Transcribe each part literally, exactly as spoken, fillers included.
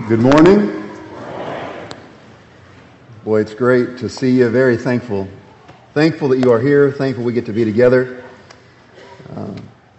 Good morning. Boy, it's great to see you. Very thankful. Thankful that you are here. Thankful we get to be together. Uh,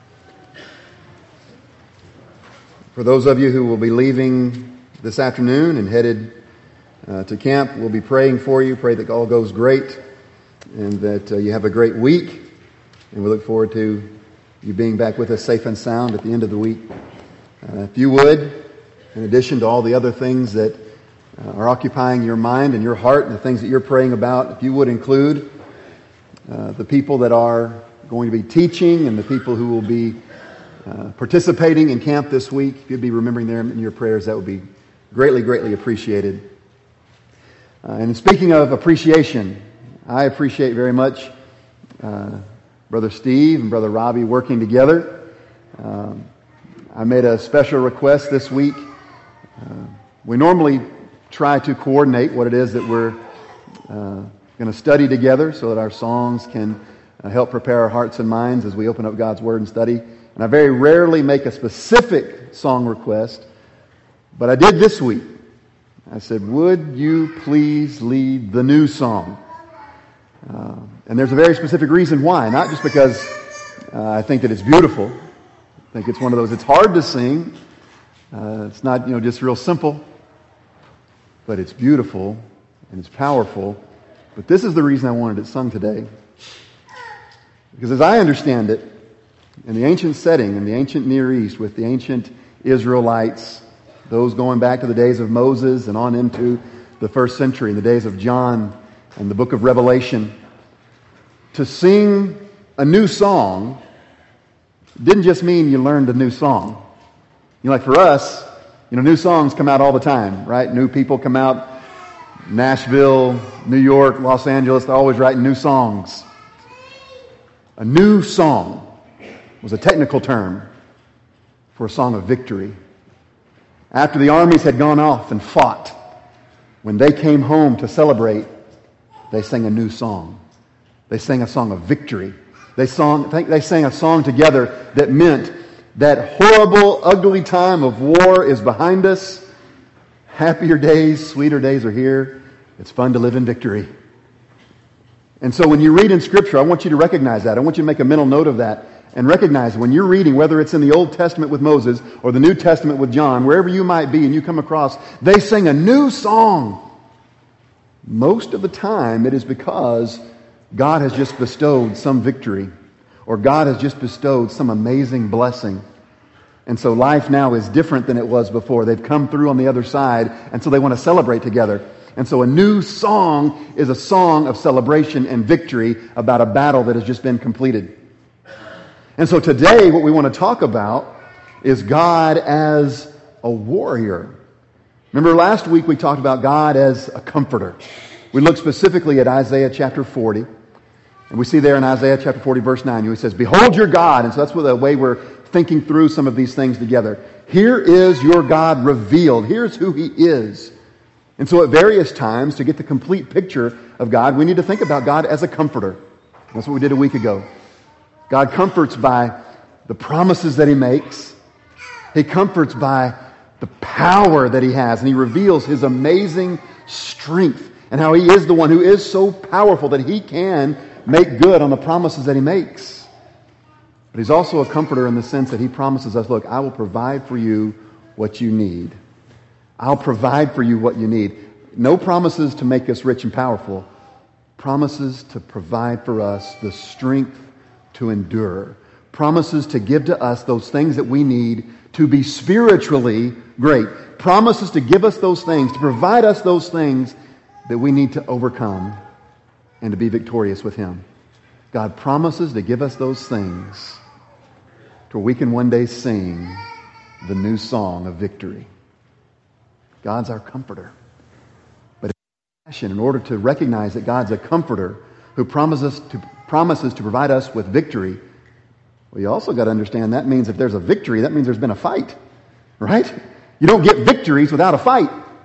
for those of you who will be leaving this afternoon and headed uh, to camp, we'll be praying for you. Pray that all goes great and that uh, you have a great week. And we look forward to you being back with us safe and sound at the end of the week. Uh, if you would, in addition to all the other things that uh, are occupying your mind and your heart and the things that you're praying about, if you would include uh, the people that are going to be teaching and the people who will be uh, participating in camp this week, if you'd be remembering them in your prayers, that would be greatly, greatly appreciated. Uh, and speaking of appreciation, I appreciate very much uh, Brother Steve and Brother Robbie working together. Um, I made a special request this week. Uh, we normally try to coordinate what it is that we're uh, going to study together so that our songs can uh, help prepare our hearts and minds as we open up God's Word and study. And I very rarely make a specific song request, but I did this week. I said, would you please lead the new song? Uh, and there's a very specific reason why, not just because uh, I think that it's beautiful. I think it's one of those, it's hard to sing. Uh, it's not, you know, just real simple, but it's beautiful and it's powerful. But this is the reason I wanted it sung today. Because as I understand it, in the ancient setting, in the ancient Near East, with the ancient Israelites, those going back to the days of Moses and on into the first century, in the days of John and the book of Revelation, to sing a new song didn't just mean you learned a new song. You know, like for us, you know, new songs come out all the time, right? New people come out. Nashville, New York, Los Angeles, they're always writing new songs. A new song was a technical term for a song of victory. After the armies had gone off and fought, when they came home to celebrate, they sang a new song. They sang a song of victory. They, song, they sang a song together that meant that horrible, ugly time of war is behind us. Happier days, sweeter days are here. It's fun to live in victory. And so when you read in Scripture, I want you to recognize that. I want you to make a mental note of that and recognize when you're reading, whether it's in the Old Testament with Moses or the New Testament with John, wherever you might be and you come across, they sing a new song. Most of the time it is because God has just bestowed some victory, or God has just bestowed some amazing blessing. And so life now is different than it was before. They've come through on the other side, and so they want to celebrate together. And so a new song is a song of celebration and victory about a battle that has just been completed. And so today what we want to talk about is God as a warrior. Remember last week we talked about God as a comforter. We looked specifically at Isaiah chapter forty. And we see there in Isaiah chapter forty, verse nine, he says, behold your God. And so that's the way we're thinking through some of these things together. Here is your God revealed. Here's who He is. And so at various times, to get the complete picture of God, we need to think about God as a comforter. That's what we did a week ago. God comforts by the promises that He makes. He comforts by the power that He has. And He reveals His amazing strength and how He is the one who is so powerful that He can make good on the promises that He makes. But He's also a comforter in the sense that He promises us, look, I will provide for you what you need. I'll provide for you what you need. No promises to make us rich and powerful. Promises to provide for us the strength to endure. Promises to give to us those things that we need to be spiritually great. Promises to give us those things, to provide us those things that we need to overcome and to be victorious with Him. God promises to give us those things to where we can one day sing the new song of victory. God's our comforter. But in order to recognize that God's a comforter who promises to, promises to provide us with victory, well, you also got to understand that means if there's a victory, that means there's been a fight. Right? You don't get victories without a fight.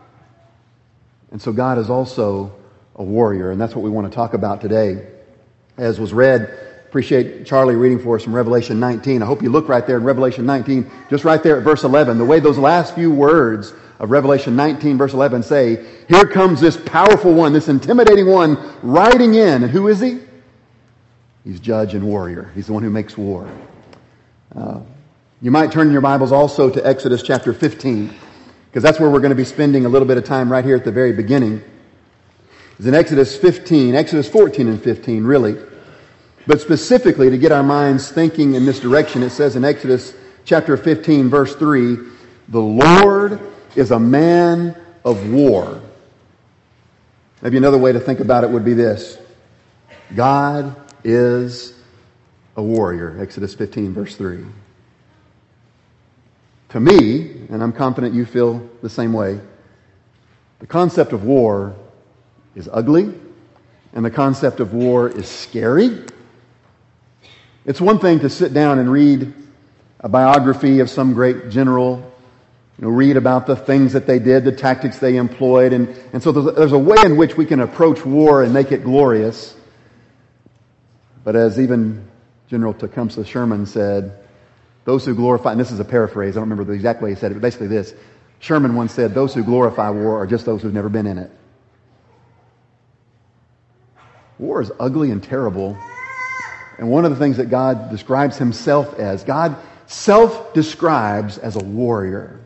And so God is also a warrior, and that's what we want to talk about today. As was read, appreciate Charlie reading for us from Revelation nineteen. I hope you look right there in Revelation nineteen, just right there at verse eleven, the way those last few words of Revelation nineteen, verse eleven say, here comes this powerful one, this intimidating one, riding in. And who is he? He's judge and warrior. He's the one who makes war. Uh, you might turn in your Bibles also to Exodus chapter fifteen, because that's where we're going to be spending a little bit of time right here at the very beginning. It's in Exodus fifteen, Exodus fourteen and fifteen, really. But specifically, to get our minds thinking in this direction, it says in Exodus chapter fifteen, verse three, the Lord is a man of war. Maybe another way to think about it would be this. God is a warrior. Exodus fifteen, verse three. To me, and I'm confident you feel the same way, the concept of war is ugly, and the concept of war is scary. It's one thing to sit down and read a biography of some great general, you know, read about the things that they did, the tactics they employed, and, and so there's a, there's a way in which we can approach war and make it glorious. But as even General Tecumseh Sherman said, those who glorify, and this is a paraphrase, I don't remember the exact way he said it, but basically this, Sherman once said, those who glorify war are just those who've never been in it. War is ugly and terrible. And one of the things that God describes himself as, God self-describes as a warrior.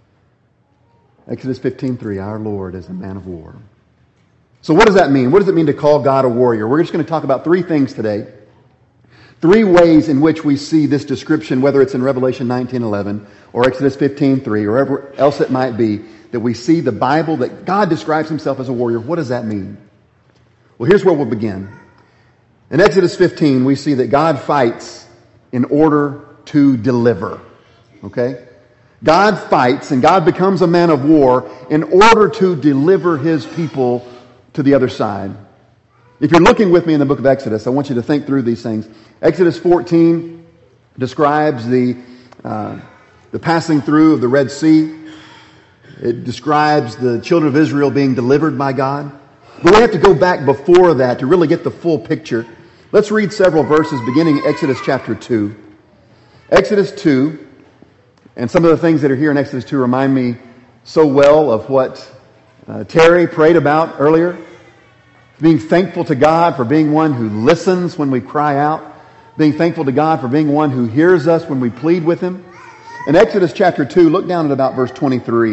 Exodus fifteen three, our Lord is a man of war. So what does that mean? What does it mean to call God a warrior? We're just going to talk about three things today. Three ways in which we see this description, whether it's in Revelation nineteen eleven or Exodus fifteen three or wherever else it might be, that we see the Bible, that God describes himself as a warrior. What does that mean? Well, here's where we'll begin. In Exodus fifteen, we see that God fights in order to deliver. Okay? God fights and God becomes a man of war in order to deliver his people to the other side. If you're looking with me in the book of Exodus, I want you to think through these things. Exodus fourteen describes the, uh, the passing through of the Red Sea. It describes the children of Israel being delivered by God. But we have to go back before that to really get the full picture. Let's read several verses beginning in Exodus chapter two. Exodus two, and some of the things that are here in Exodus two remind me so well of what uh, Terry prayed about earlier. Being thankful to God for being one who listens when we cry out. Being thankful to God for being one who hears us when we plead with him. In Exodus chapter two, look down at about verse twenty-three.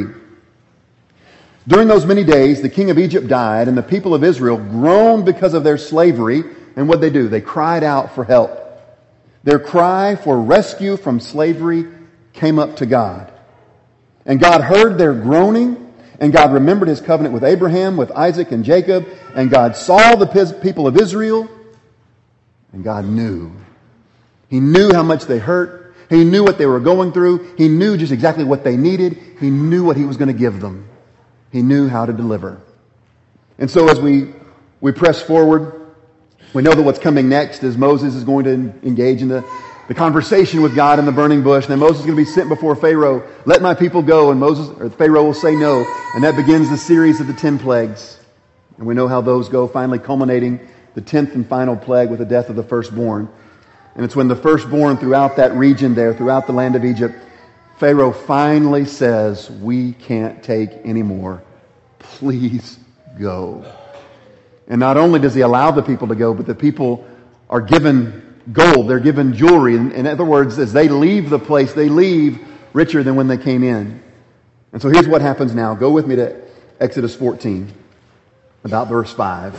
During those many days, the king of Egypt died, and the people of Israel groaned because of their slavery. And what did they do? They cried out for help. Their cry for rescue from slavery came up to God. And God heard their groaning, and God remembered his covenant with Abraham, with Isaac, and Jacob. And God saw the people of Israel, and God knew. He knew how much they hurt. He knew what they were going through. He knew just exactly what they needed. He knew what he was going to give them. He knew how to deliver. And so as we, we press forward, we know that what's coming next is Moses is going to engage in the, the conversation with God in the burning bush. And then Moses is going to be sent before Pharaoh. Let my people go. And Moses, or Pharaoh will say no. And that begins the series of the ten plagues. And we know how those go, finally culminating the tenth and final plague with the death of the firstborn. And it's when the firstborn throughout that region there, throughout the land of Egypt, Pharaoh finally says, we can't take any more. Please go. And not only does he allow the people to go, but the people are given gold. They're given jewelry. In other words, as they leave the place, they leave richer than when they came in. And so here's what happens now. Go with me to Exodus fourteen, about verse five.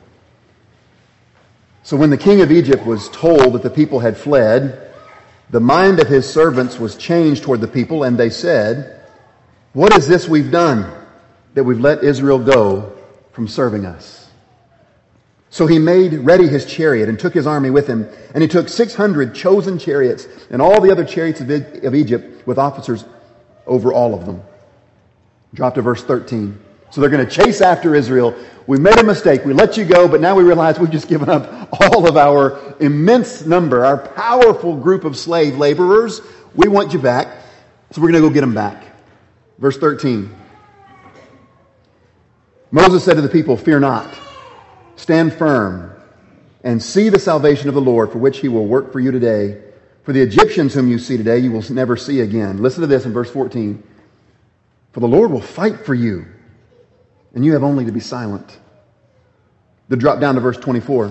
So when the king of Egypt was told that the people had fled, the mind of his servants was changed toward the people, and they said, what is this we've done, that we've let Israel go from serving us? So he made ready his chariot and took his army with him, and he took six hundred chosen chariots and all the other chariots of Egypt with officers over all of them. Drop to verse thirteen. So they're going to chase after Israel. We made a mistake. We let you go, but now we realize we've just given up all of our immense number, our powerful group of slave laborers. We want you back, so we're going to go get them back. Verse thirteen. Moses said to the people, fear not. Stand firm and see the salvation of the Lord, for which he will work for you today. For the Egyptians whom you see today, you will never see again. Listen to this in verse fourteen. For the Lord will fight for you, and you have only to be silent. Then drop down to verse twenty-four.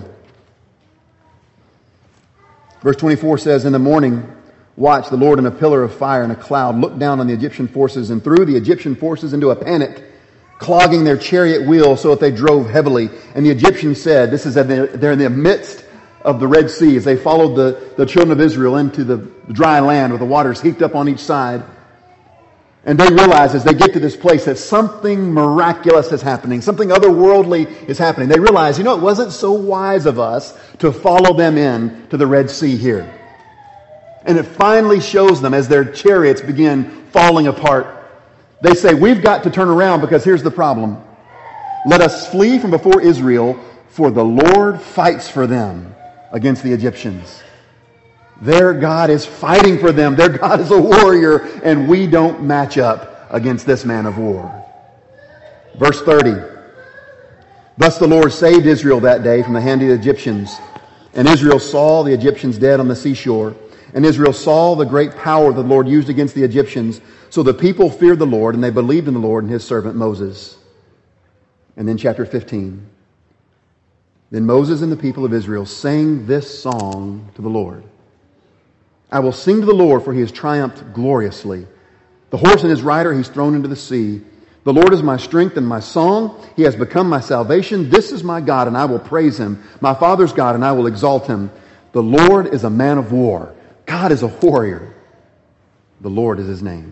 Verse twenty-four says, In the morning, watch, the Lord in a pillar of fire and a cloud looked down on the Egyptian forces and threw the Egyptian forces into a panic, clogging their chariot wheels so that they drove heavily. And the Egyptians said, this is at the, they're in the midst of the Red Sea as they followed the, the children of Israel into the dry land with the waters heaped up on each side. And they realize as they get to this place that something miraculous is happening. Something otherworldly is happening. They realize, you know, it wasn't so wise of us to follow them in to the Red Sea here. And it finally shows them as their chariots begin falling apart. They say, we've got to turn around because here's the problem. Let us flee from before Israel, for the Lord fights for them against the Egyptians. Their God is fighting for them. Their God is a warrior, and we don't match up against this man of war. Verse thirty. Thus the Lord saved Israel that day from the hand of the Egyptians. And Israel saw the Egyptians dead on the seashore. And Israel saw the great power the Lord used against the Egyptians. So the people feared the Lord, and they believed in the Lord and his servant Moses. And then chapter fifteen. Then Moses and the people of Israel sang this song to the Lord. I will sing to the Lord, for he has triumphed gloriously. The horse and his rider he's thrown into the sea. The Lord is my strength and my song. He has become my salvation. This is my God, and I will praise him. My father's God, and I will exalt him. The Lord is a man of war. God is a warrior. The Lord is his name.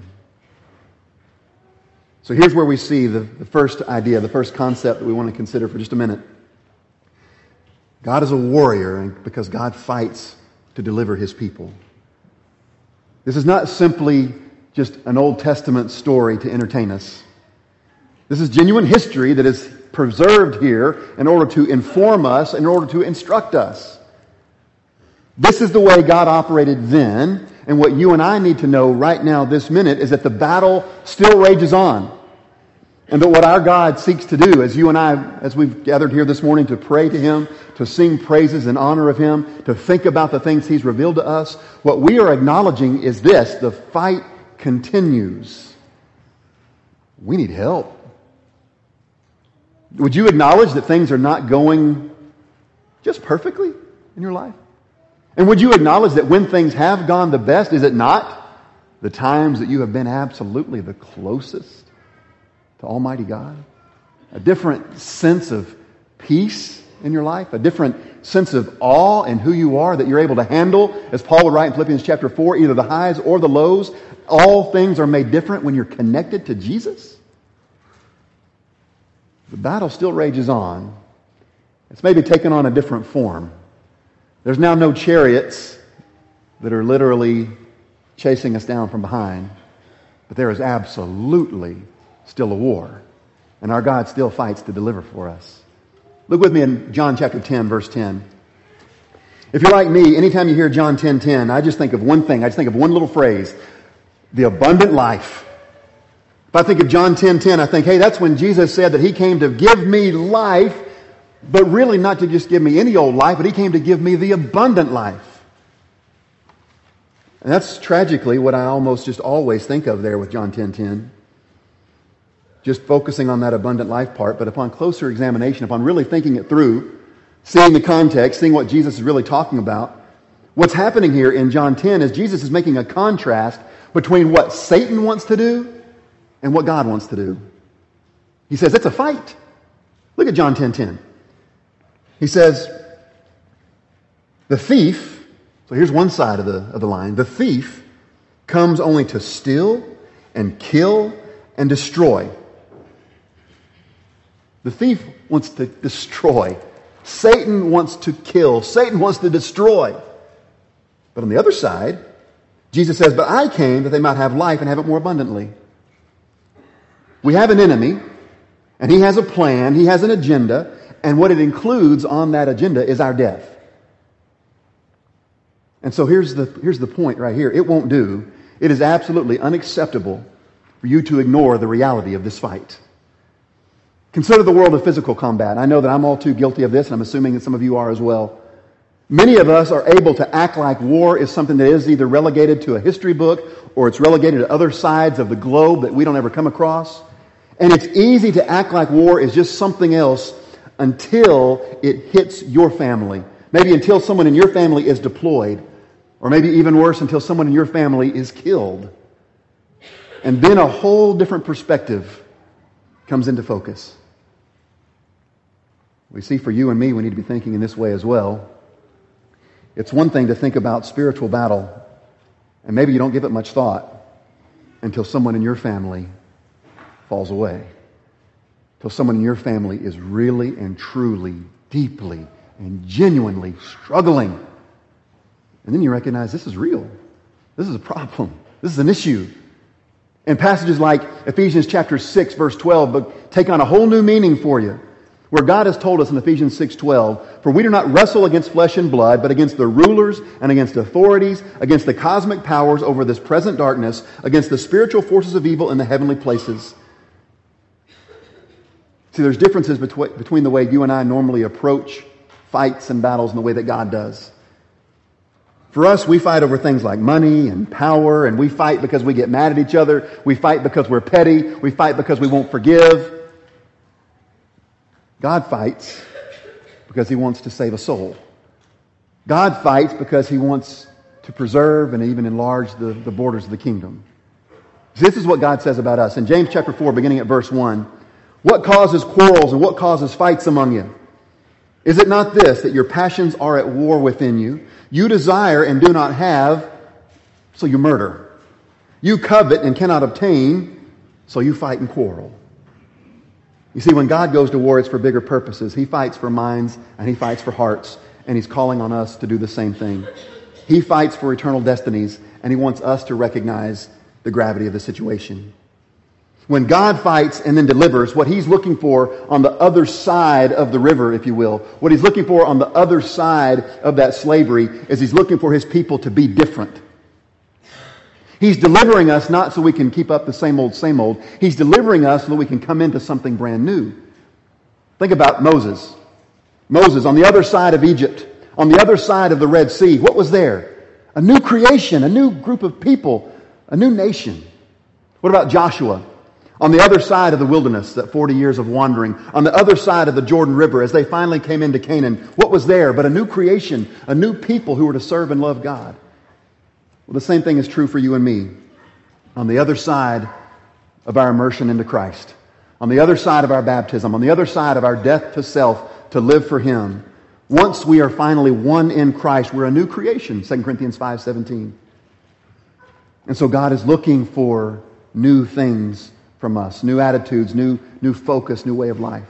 So here's where we see the, the first idea, the first concept that we want to consider for just a minute. God is a warrior because God fights to deliver his people. This is not simply just an Old Testament story to entertain us. This is genuine history that is preserved here in order to inform us, in order to instruct us. This is the way God operated then, and what you and I need to know right now, this minute, is that the battle still rages on. And that what our God seeks to do, as you and I, as we've gathered here this morning to pray to him, to sing praises in honor of him, to think about the things he's revealed to us, what we are acknowledging is this: the fight continues. We need help. Would you acknowledge that things are not going just perfectly in your life? And would you acknowledge that when things have gone the best, is it not the times that you have been absolutely the closest to Almighty God? A different sense of peace in your life, a different sense of awe in who you are that you're able to handle, as Paul would write in Philippians chapter four, either the highs or the lows. All things are made different when you're connected to Jesus. The battle still rages on. It's maybe taken on a different form. There's now no chariots that are literally chasing us down from behind, but there is absolutely still a war. And our God still fights to deliver for us. Look with me in John chapter ten, verse ten. If you're like me, anytime you hear John ten ten, I just think of one thing. I just think of one little phrase: the abundant life. If I think of John ten ten, I think, hey, that's when Jesus said that he came to give me life, but really not to just give me any old life, but he came to give me the abundant life. And that's tragically what I almost just always think of there with John ten ten. Just focusing on that abundant life part, but upon closer examination, upon really thinking it through, seeing the context, seeing what Jesus is really talking about, what's happening here in John ten is Jesus is making a contrast between what Satan wants to do and what God wants to do. He says it's a fight. Look at John ten ten. He says, the thief, so here's one side of the, of the line, the thief comes only to steal and kill and destroy. The thief wants to destroy. Satan wants to kill. Satan wants to destroy. But on the other side, Jesus says, but I came that they might have life and have it more abundantly. We have an enemy, and he has a plan, he has an agenda, and what it includes on that agenda is our death. And so here's the, here's the point right here. It won't do. It is absolutely unacceptable for you to ignore the reality of this fight. Consider the world of physical combat. I know that I'm all too guilty of this, and I'm assuming that some of you are as well. Many of us are able to act like war is something that is either relegated to a history book or it's relegated to other sides of the globe that we don't ever come across. And it's easy to act like war is just something else until it hits your family. Maybe until someone in your family is deployed. Or maybe even worse, until someone in your family is killed. And then a whole different perspective comes into focus. We see for you and me, we need to be thinking in this way as well. It's one thing to think about spiritual battle, and maybe you don't give it much thought until someone in your family falls away. Until someone in your family is really and truly, deeply and genuinely struggling. And then you recognize this is real. This is a problem. This is an issue. And passages like Ephesians chapter six, verse twelve, take on a whole new meaning for you. Where God has told us in Ephesians six twelve, for we do not wrestle against flesh and blood, but against the rulers and against authorities, against the cosmic powers over this present darkness, against the spiritual forces of evil in the heavenly places. See, there's differences between, between the way you and I normally approach fights and battles and the way that God does. For us, we fight over things like money and power, and we fight because we get mad at each other. We fight because we're petty. We fight because we won't forgive. God fights because He wants to save a soul. God fights because He wants to preserve and even enlarge the, the borders of the kingdom. This is what God says about us. In James chapter four, beginning at verse one, what causes quarrels and what causes fights among you? Is it not this, that your passions are at war within you? You desire and do not have, so you murder. You covet and cannot obtain, so you fight and quarrel. You see, when God goes to war, it's for bigger purposes. He fights for minds and He fights for hearts, and He's calling on us to do the same thing. He fights for eternal destinies, and He wants us to recognize the gravity of the situation. When God fights and then delivers, what He's looking for on the other side of the river, if you will, what He's looking for on the other side of that slavery is He's looking for His people to be different. He's delivering us not so we can keep up the same old, same old. He's delivering us so that we can come into something brand new. Think about Moses. Moses on the other side of Egypt, on the other side of the Red Sea. What was there? A new creation, a new group of people, a new nation. What about Joshua? On the other side of the wilderness, that forty years of wandering, on the other side of the Jordan River, as they finally came into Canaan, what was there but a new creation, a new people who were to serve and love God? Well, the same thing is true for you and me. On the other side of our immersion into Christ, on the other side of our baptism, on the other side of our death to self to live for Him, once we are finally one in Christ, we're a new creation, Second Corinthians five seventeen. And so God is looking for new things from us, new attitudes, new, new focus, new way of life.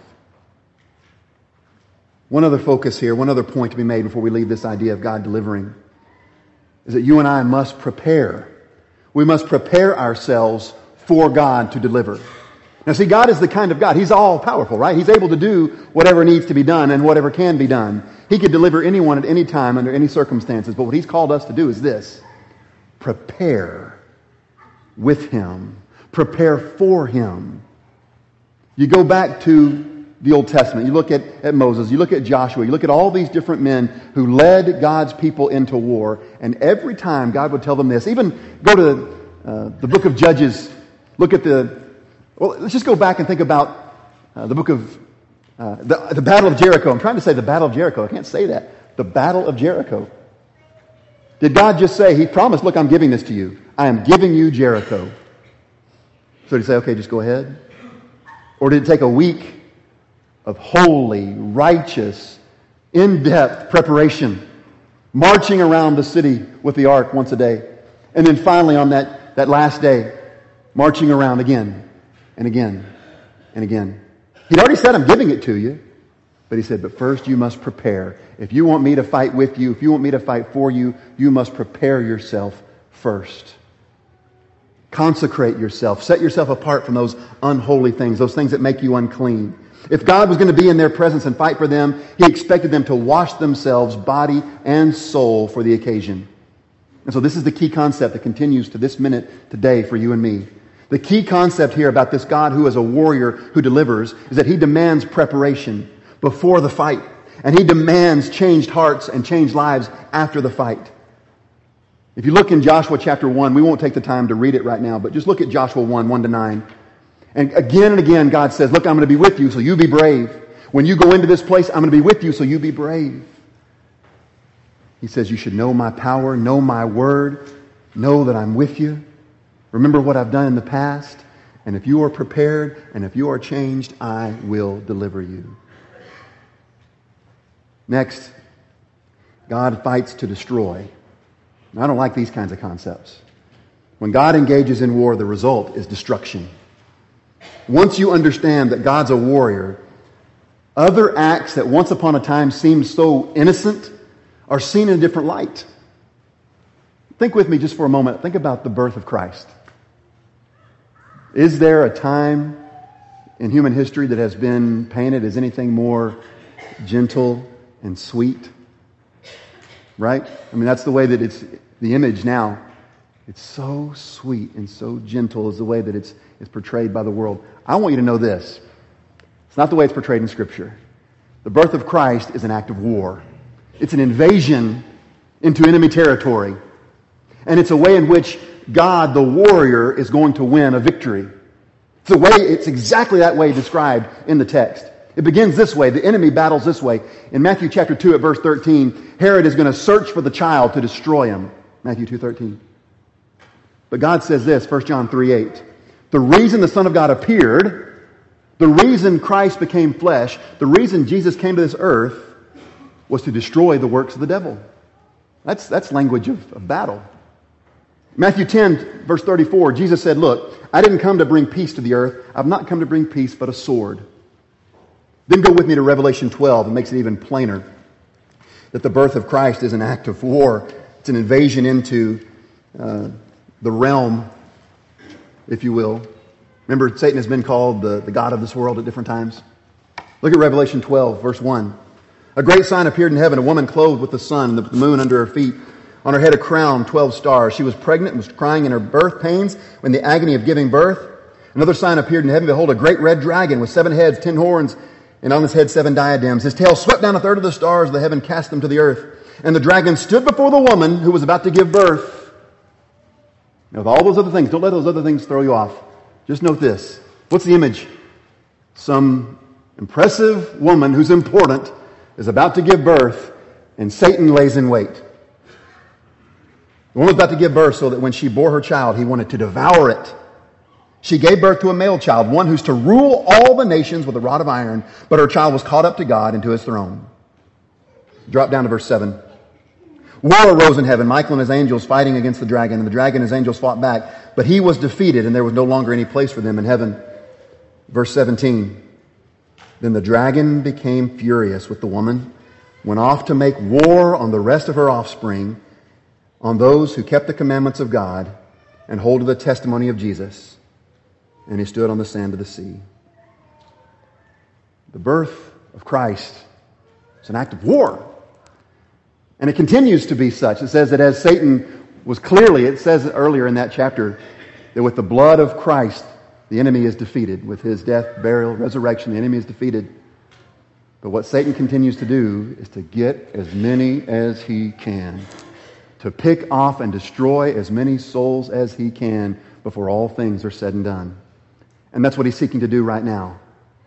One other focus here, one other point to be made before we leave this idea of God delivering, is that you and I must prepare. We must prepare ourselves for God to deliver. Now see, God is the kind of God, He's all powerful, right? He's able to do whatever needs to be done and whatever can be done. He could deliver anyone at any time under any circumstances. But what He's called us to do is this: prepare with Him. Prepare for Him. You go back to the Old Testament. You look at, at Moses. You look at Joshua. You look at all these different men who led God's people into war. And every time God would tell them this. Even go to uh, the book of Judges. Look at the... Well, let's just go back and think about uh, the book of... Uh, the, the Battle of Jericho. I'm trying to say the Battle of Jericho. I can't say that. The Battle of Jericho. Did God just say, He promised, look, I'm giving this to you. I am giving you Jericho. So did He say, okay, just go ahead? Or did it take a week of holy, righteous, in-depth preparation, marching around the city with the ark once a day, and then finally on that, that last day, marching around again and again and again? He'd already said, I'm giving it to you. But He said, but first you must prepare. If you want me to fight with you, if you want me to fight for you, you must prepare yourself first. Consecrate yourself. Set yourself apart from those unholy things, those things that make you unclean. If God was going to be in their presence and fight for them, He expected them to wash themselves, body and soul, for the occasion. And so this is the key concept that continues to this minute today for you and me. The key concept here about this God who is a warrior who delivers is that He demands preparation before the fight. And he demands changed hearts and changed lives after the fight. If you look in Joshua chapter one, we won't take the time to read it right now, but just look at Joshua one, one to nine. And again and again, God says, look, I'm going to be with you, so you be brave. When you go into this place, I'm going to be with you, so you be brave. He says, you should know my power, know my word, know that I'm with you. Remember what I've done in the past. And if you are prepared and if you are changed, I will deliver you. Next, God fights to destroy. Now, I don't like these kinds of concepts. When God engages in war, the result is destruction. Once you understand that God's a warrior, other acts that once upon a time seemed so innocent are seen in a different light. Think with me just for a moment. Think about the birth of Christ. Is there a time in human history that has been painted as anything more gentle and sweet? Right? I mean, that's the way that it's, the image now. It's so sweet and so gentle is the way that it's, it's portrayed by the world. I want you to know this. It's not the way it's portrayed in Scripture. The birth of Christ is an act of war. It's an invasion into enemy territory. And it's a way in which God, the warrior, is going to win a victory. It's a way, it's exactly that way described in the text. It begins this way. The enemy battles this way. In Matthew chapter two at verse thirteen, Herod is going to search for the child to destroy him. Matthew two thirteen. But God says this, First John three eight. The reason the Son of God appeared, the reason Christ became flesh, the reason Jesus came to this earth was to destroy the works of the devil. That's, that's language of, of battle. Matthew ten, verse thirty-four, Jesus said, look, I didn't come to bring peace to the earth. I've not come to bring peace, but a sword. Then go with me to Revelation twelve. It makes it even plainer that the birth of Christ is an act of war. It's an invasion into uh, the realm, if you will. Remember, Satan has been called the, the god of this world at different times. Look at Revelation twelve, verse one. A great sign appeared in heaven, a woman clothed with the sun, and the moon under her feet. On her head a crown, twelve stars. She was pregnant and was crying in her birth pains in the agony of giving birth. Another sign appeared in heaven. Behold, a great red dragon with seven heads, ten horns, and on his head seven diadems. His tail swept down a third of the stars of the heaven, cast them to the earth. And the dragon stood before the woman who was about to give birth. Now, with all those other things, don't let those other things throw you off. Just note this. What's the image? Some impressive woman who's important is about to give birth, and Satan lays in wait. The woman was about to give birth so that when she bore her child, he wanted to devour it. She gave birth to a male child, one who's to rule all the nations with a rod of iron, but her child was caught up to God and to his throne. Drop down to verse seven. War arose in heaven, Michael and his angels fighting against the dragon, and the dragon and his angels fought back, but he was defeated, and there was no longer any place for them in heaven. Verse seventeen. Then the dragon became furious with the woman, went off to make war on the rest of her offspring, on those who kept the commandments of God and hold to the testimony of Jesus. And he stood on the sand of the sea. The birth of Christ is an act of war. And it continues to be such. It says that as Satan was clearly, it says earlier in that chapter, that with the blood of Christ, the enemy is defeated. With his death, burial, resurrection, the enemy is defeated. But what Satan continues to do is to get as many as he can. To pick off and destroy as many souls as he can before all things are said and done. And that's what he's seeking to do right now.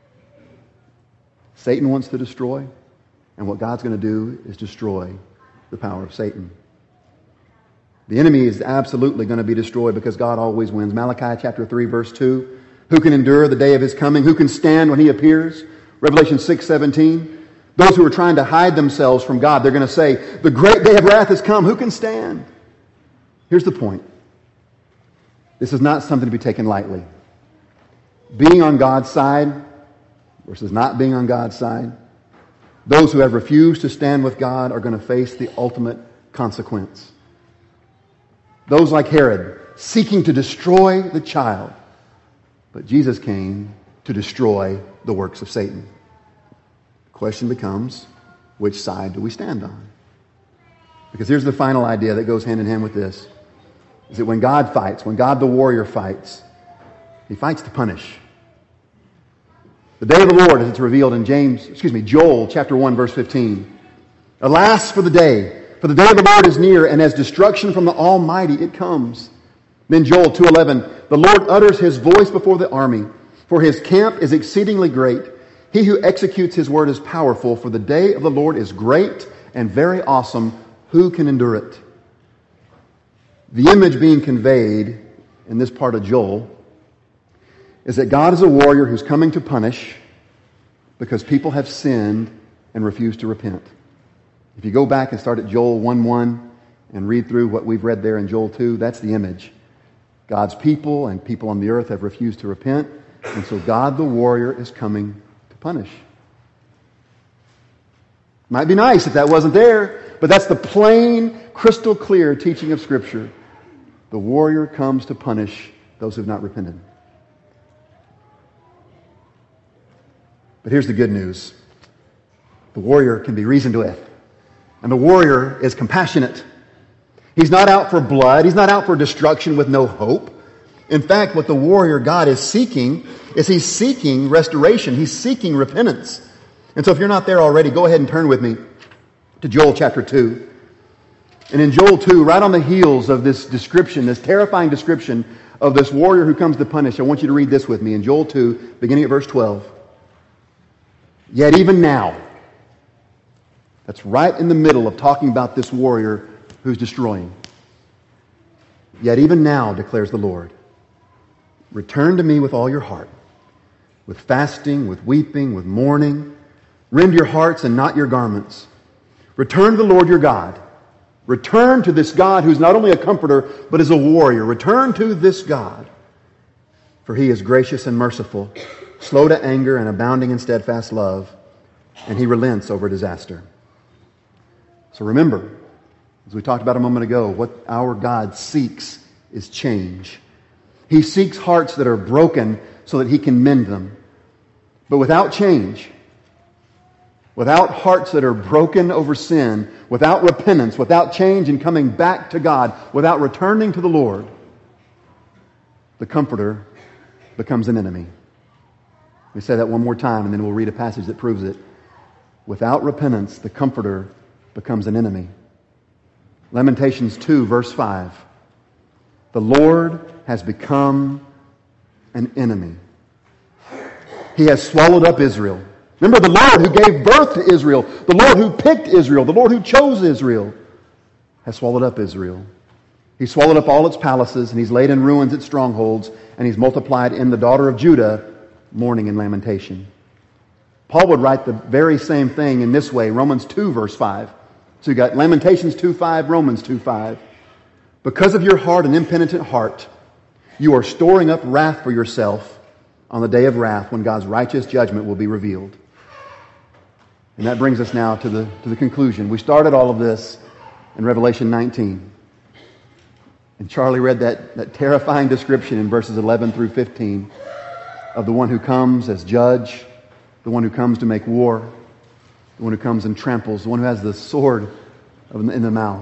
Satan wants to destroy, and what God's going to do is destroy the power of Satan. The enemy is absolutely going to be destroyed because God always wins. Malachi chapter three, verse two. Who can endure the day of his coming? Who can stand when he appears? Revelation six seventeen. Those who are trying to hide themselves from God, they're going to say, the great day of wrath has come. Who can stand? Here's the point. This is not something to be taken lightly. Being on God's side versus not being on God's side. Those who have refused to stand with God are going to face the ultimate consequence. Those like Herod, seeking to destroy the child. But Jesus came to destroy the works of Satan. The question becomes, which side do we stand on? Because here's the final idea that goes hand in hand with this. Is that when God fights, when God the warrior fights, he fights to punish. The day of the Lord, as it's revealed in James, excuse me, Joel chapter one, verse fifteen. Alas for the day, for the day of the Lord is near, and as destruction from the Almighty it comes. Then Joel two eleven, the Lord utters his voice before the army, for his camp is exceedingly great. He who executes his word is powerful, for the day of the Lord is great and very awesome. Who can endure it? The image being conveyed in this part of Joel is that God is a warrior who's coming to punish because people have sinned and refused to repent. If you go back and start at Joel one one and read through what we've read there in Joel two, that's the image. God's people and people on the earth have refused to repent, and so God the warrior is coming to punish. Might be nice if that wasn't there, but that's the plain, crystal clear teaching of Scripture. The warrior comes to punish those who have not repented. But here's the good news. The warrior can be reasoned with. And the warrior is compassionate. He's not out for blood. He's not out for destruction with no hope. In fact, what the warrior God is seeking is he's seeking restoration. He's seeking repentance. And so if you're not there already, go ahead and turn with me to Joel chapter two. And in Joel two, right on the heels of this description, this terrifying description of this warrior who comes to punish, I want you to read this with me in Joel two, beginning at verse twelve. Yet even now, that's right in the middle of talking about this warrior who's destroying. Yet even now, declares the Lord, return to me with all your heart, with fasting, with weeping, with mourning. Rend your hearts and not your garments. Return to the Lord your God. Return to this God who's not only a comforter, but is a warrior. Return to this God, for he is gracious and merciful, slow to anger and abounding in steadfast love, and he relents over disaster. So remember, as we talked about a moment ago, what our God seeks is change. He seeks hearts that are broken so that he can mend them. But without change, without hearts that are broken over sin, without repentance, without change and coming back to God, without returning to the Lord, the Comforter becomes an enemy. Let me say that one more time and then we'll read a passage that proves it. Without repentance, the Comforter becomes an enemy. Lamentations two, verse five. The Lord has become an enemy. He has swallowed up Israel. Remember, the Lord who gave birth to Israel, the Lord who picked Israel, the Lord who chose Israel, has swallowed up Israel. He's swallowed up all its palaces, and he's laid in ruins its strongholds, and he's multiplied in the daughter of Judah mourning and lamentation. Paul would write the very same thing in this way, Romans two, verse five. So you got Lamentations two five, Romans two five. Because of your hard and impenitent heart, you are storing up wrath for yourself on the day of wrath when God's righteous judgment will be revealed. And that brings us now to the, to the conclusion. We started all of this in Revelation nineteen. And Charlie read that, that terrifying description in verses eleven through fifteen of the one who comes as judge, the one who comes to make war, the one who comes and tramples, the one who has the sword in the mouth.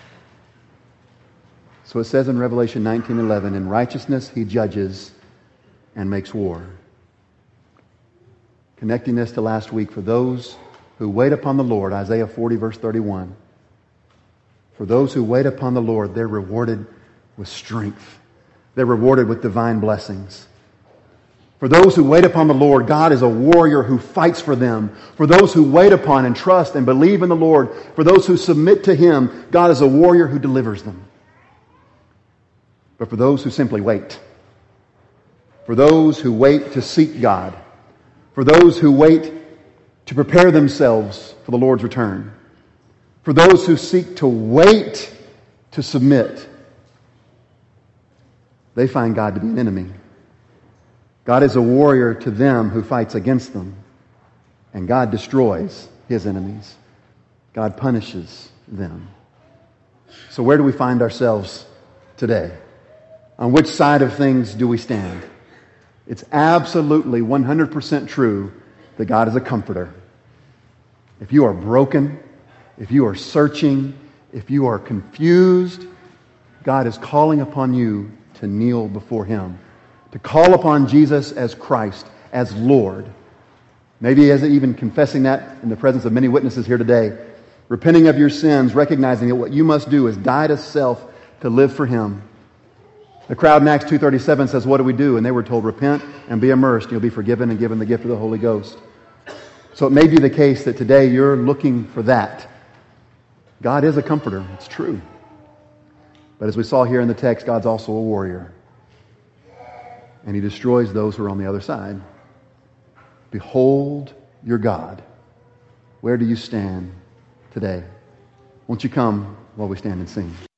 So it says in Revelation nineteen eleven, in righteousness he judges and makes war. Connecting this to last week, for those who wait upon the Lord, Isaiah forty, verse thirty-one. For those who wait upon the Lord, they're rewarded with strength. They're rewarded with divine blessings. For those who wait upon the Lord, God is a warrior who fights for them. For those who wait upon and trust and believe in the Lord, for those who submit to Him, God is a warrior who delivers them. But for those who simply wait, for those who wait to seek God, for those who wait to prepare themselves for the Lord's return, for those who seek to wait to submit, they find God to be an enemy. God is a warrior to them who fights against them, and God destroys His enemies. God punishes them. So where do we find ourselves today? On which side of things do we stand? It's absolutely one hundred percent true that God is a comforter. If you are broken, if you are searching, if you are confused, God is calling upon you to kneel before Him, to call upon Jesus as Christ, as Lord, Maybe as even confessing that in the presence of many witnesses here today. Repenting of your sins, recognizing that what you must do is die to self to live for Him. The crowd in Acts two thirty-seven says, what do we do? And they were told, repent and be immersed. You'll be forgiven and given the gift of the Holy Ghost. So it may be the case that today you're looking for that. God is a comforter. It's true. But as we saw here in the text, God's also a warrior. And He destroys those who are on the other side. Behold your God. Where do you stand today? Won't you come while we stand and sing?